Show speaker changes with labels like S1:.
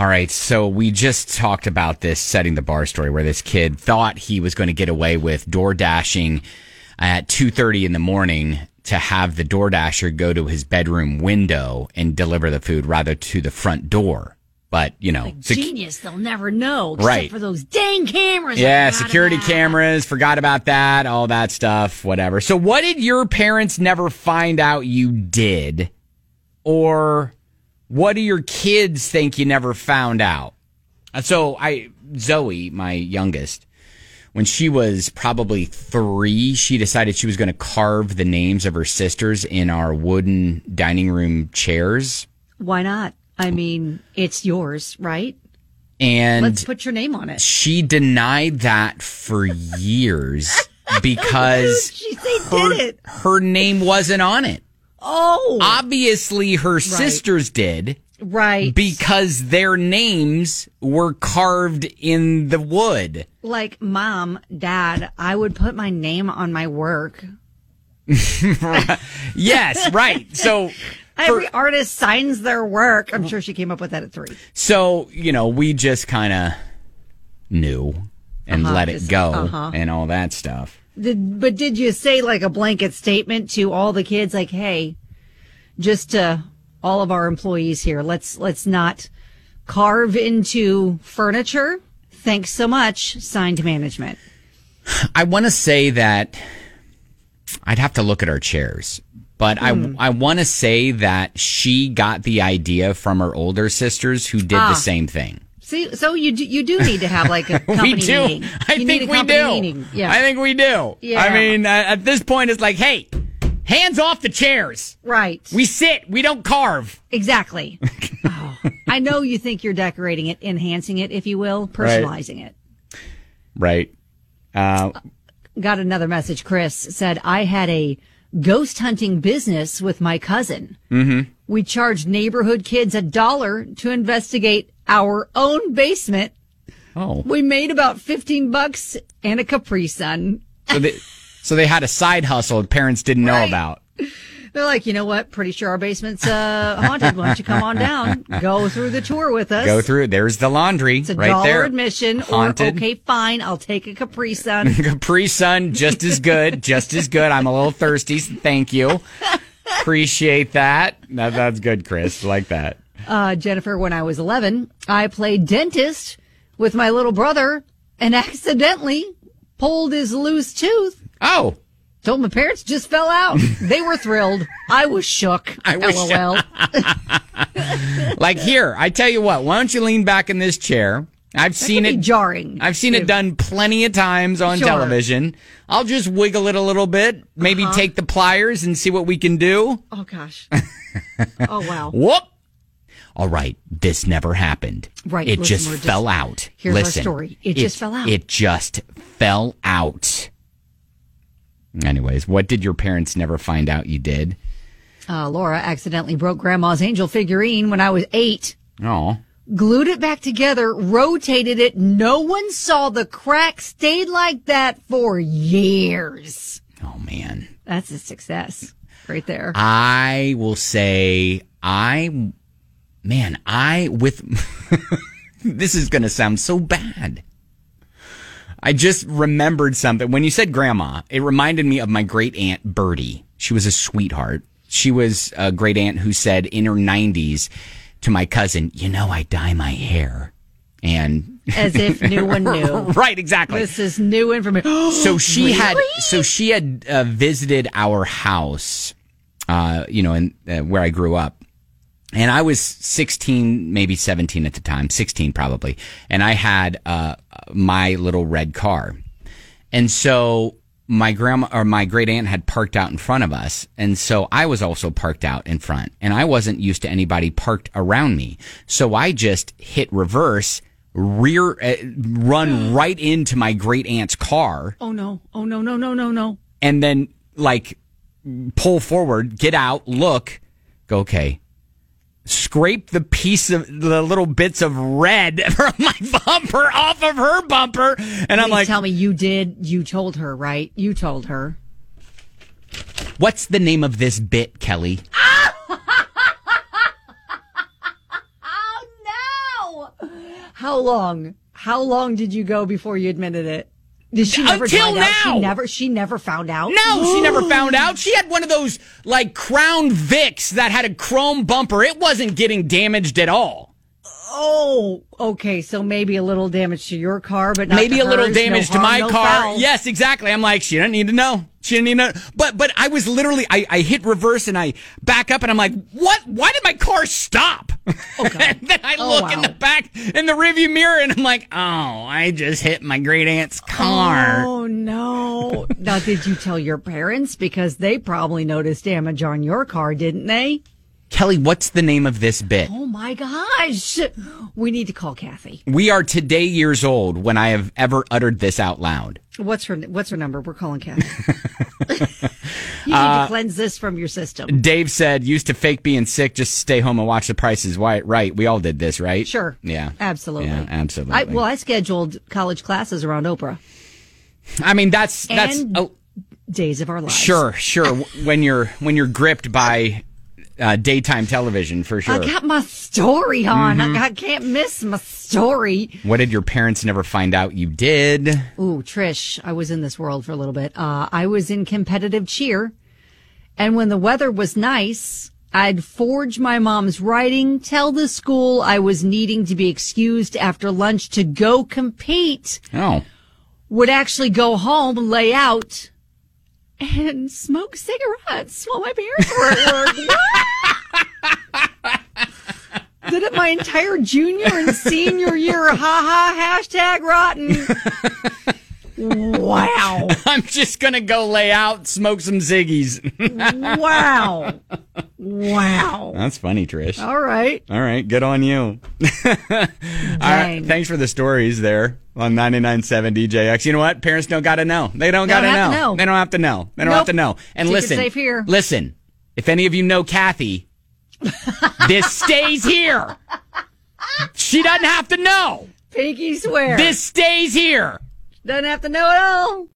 S1: All right, so we just talked about this setting the bar story where this kid thought he was going to get away with door dashing at 2:30 in the morning to have the DoorDasher go to his bedroom window and deliver the food rather to the front door. But,
S2: genius, they'll never know. Except
S1: right.
S2: for those dang cameras.
S1: Yeah, security cameras, forgot about that, all that stuff, whatever. So what did your parents never find out you did? Or what do your kids think you never found out? So Zoe, my youngest, when she was probably 3, she decided she was going to carve the names of her sisters in our wooden dining room chairs.
S2: Why not? I mean, it's yours, right?
S1: And
S2: let's put your name on it.
S1: She denied that for years because her name wasn't on it.
S2: Oh.
S1: Obviously, her sisters did.
S2: Right.
S1: Because their names were carved in the wood.
S2: Like, Mom, Dad, I would put my name on my work.
S1: Yes, right. So
S2: every artist signs their work. I'm sure she came up with that at 3.
S1: So, we just kind of knew and let it go and all that stuff.
S2: But did you say like a blanket statement to all the kids like, hey, just to all of our employees here, let's not carve into furniture? Thanks so much. Signed, management.
S1: I want to say that I'd have to look at our chairs. But I want to say that she got the idea from her older sisters who did the same thing.
S2: See, so you do need to have like a company meeting.
S1: I think we do.
S2: Yeah.
S1: I think we do.
S2: Yeah.
S1: I mean, at this point, it's like, hey, hands off the chairs.
S2: Right.
S1: We sit. We don't carve.
S2: Exactly. I know you think you're decorating it, enhancing it, if you will, personalizing it.
S1: Right.
S2: Got another message. Chris said, I had a ghost hunting business with my cousin.
S1: Mm-hmm.
S2: We charged neighborhood kids $1 to investigate our own basement.
S1: Oh.
S2: We made about $15 and a Capri Sun.
S1: So they had a side hustle parents didn't know about.
S2: They're like, you know what? Pretty sure our basement's haunted. Why don't you come on down? Go through the tour with us.
S1: Go through. There's the laundry
S2: it's
S1: right there.
S2: $1 admission.
S1: Haunted.
S2: Or, okay, fine. I'll take a Capri Sun.
S1: Capri Sun, just as good. Just as good. I'm a little thirsty. Thank you. Appreciate that. That's good, Chris. Like that.
S2: Jennifer, when I was 11, I played dentist with my little brother and accidentally pulled his loose tooth.
S1: Oh.
S2: Told my parents, just fell out. They were thrilled. I was shook. LOL.
S1: Like, here, I tell you what, why don't you lean back in this chair? I've seen it
S2: jarring.
S1: I've seen it done plenty of times on television. I'll just wiggle it a little bit, maybe take the pliers and see what we can do.
S2: Oh, gosh. Oh, wow.
S1: Whoop. All right, this never happened.
S2: Right.
S1: It just fell out.
S2: Here's our story. It just fell out.
S1: It just fell out. Anyways, what did your parents never find out you did?
S2: Laura accidentally broke Grandma's angel figurine when I was 8.
S1: Oh.
S2: Glued it back together, rotated it. No one saw the crack. Stayed like that for years.
S1: Oh, man.
S2: That's a success right there.
S1: I will say this is going to sound so bad. I just remembered something. When you said grandma, it reminded me of my great aunt Bertie. She was a sweetheart. She was a great aunt who said in her 90s to my cousin, I dye my hair. And
S2: as if new one knew.
S1: Right, exactly.
S2: This is new information.
S1: So she had visited our house, where I grew up. And I was 16, maybe 17 at the time, 16 probably. And I had my little red car. And so my great aunt had parked out in front of us. And so I was also parked out in front. And I wasn't used to anybody parked around me. So I just hit reverse, run right into my great aunt's car.
S2: Oh, no. Oh, no, no, no, no, no.
S1: And then, pull forward, get out, look, go, okay. Scrape the little bits of red from my bumper off of her bumper. And I'm like,
S2: tell me you did. You told her, right? You told her.
S1: What's the name of this bit, Kelly?
S2: Oh, no. How long? How long did you go before you admitted it? Did she never
S1: Until
S2: find out?
S1: now.
S2: She never found out?
S1: No, she never found out. She had one of those, like, Crown Vics that had a chrome bumper. It wasn't getting damaged at all.
S2: Oh, okay. So maybe a little damage to your car, but not
S1: Maybe
S2: to
S1: a little
S2: hers.
S1: damage
S2: No
S1: to
S2: harm,
S1: my
S2: no
S1: car.
S2: foul.
S1: Yes, exactly. I'm like, she didn't need to know. She didn't need to know. But I was literally, I hit reverse and I back up and I'm like, what? Why did my car stop? Okay. And then I look in the back in the rearview mirror and I'm like, oh, I just hit my great aunt's car.
S2: Oh, no. Now, did you tell your parents? Because they probably noticed damage on your car, didn't they?
S1: Kelly, what's the name of this bit?
S2: Oh, my gosh. We need to call Kathy.
S1: We are today years old when I have ever uttered this out loud.
S2: What's her number? We're calling Kathy. You need to cleanse this from your system.
S1: Dave said, used to fake being sick just to stay home and watch The Price is Right. We all did this, right?
S2: Sure.
S1: Yeah.
S2: Absolutely.
S1: Yeah, absolutely.
S2: I scheduled college classes around Oprah.
S1: I mean, that's
S2: Days of Our Lives.
S1: Sure. when you're gripped by daytime television, for sure.
S2: I got my story on. I can't miss my story.
S1: What did your parents never find out you did?
S2: Ooh, Trish, I was in this world for a little bit. I was in competitive cheer. And when the weather was nice, I'd forge my mom's writing, tell the school I was needing to be excused after lunch to go compete.
S1: Oh.
S2: Would actually go home, lay out, and smoke cigarettes while my parents were at work. Did it my entire junior and senior year. Hashtag rotten. Wow.
S1: I'm just going to go lay out, smoke some Ziggies.
S2: Wow.
S1: That's funny, Trish.
S2: All right.
S1: Good on you. All right. Thanks for the stories there on 99.7 DJX. You know what? Parents don't got to know. They don't got to know. They don't have to know. They don't have to know. And
S2: Keep
S1: listen,
S2: it safe here.
S1: Listen, if any of you know Kathy, this stays here. She doesn't have to know.
S2: Pinky swear.
S1: This stays here.
S2: Doesn't have to know at all.